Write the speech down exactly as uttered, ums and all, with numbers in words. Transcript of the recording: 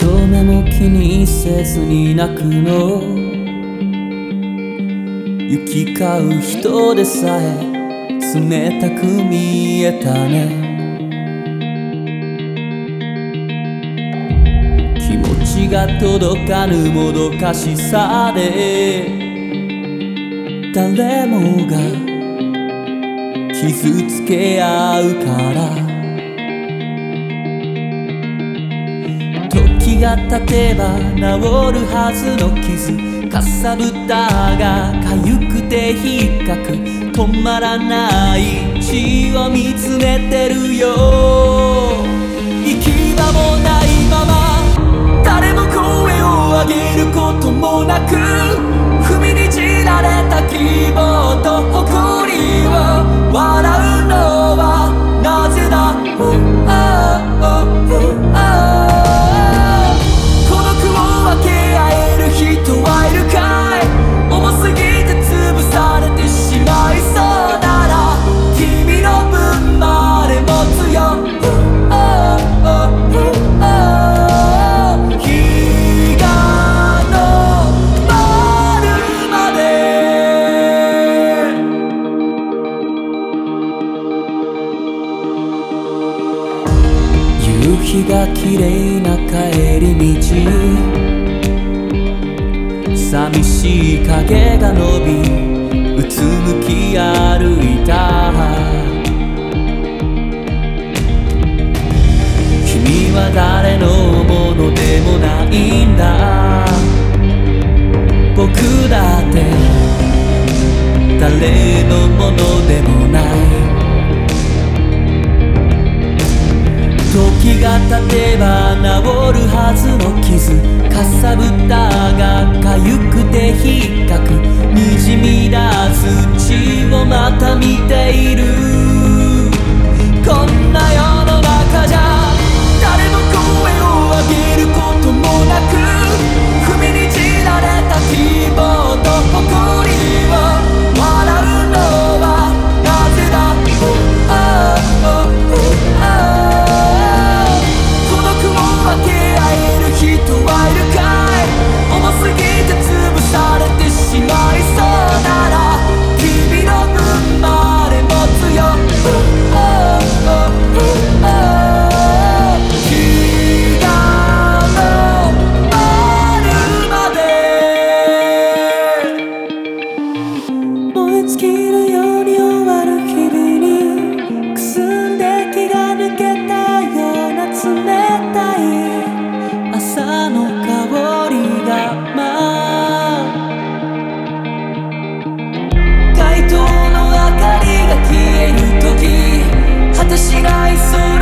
人目も気にせずに泣くの、行き交う人でさえ冷たく見えたね。気持ちが届かぬもどかしさで誰もが傷つけ合うから、時が経てば治るはずの傷、かさぶたが痒くて引っかく、止まらない血を見つめてるよ。行き場もないまま誰も声を上げることもなく、踏みにじられた希望と誇りを笑うのはなぜだ。孤独を分け合える人はいるかい。重すぎて潰されてしまいそうなら君の分まで持つよ。日が昇るまで。夕日が綺麗な帰り道、寂しい影が伸びうつむき歩いた。君は誰のものでもないんだ。僕だって誰のものでもない。時が経てば治るはずの傷、かさぶたが痒くて引っかく、にじみ出す血をまた見ている。こんな世の中じゃ誰も声を上げることもなく、踏みにじられた希望と誇りを笑うのはなぜだ。分け合える人はいるかい。重すぎて潰されてしまいそうなら君の分まで持つよ。日が昇るまで。燃え尽きるように終わる日々にくすんで気が抜けたような冷たい朝の香りが舞う。街灯の明かりが消える時、果てしない空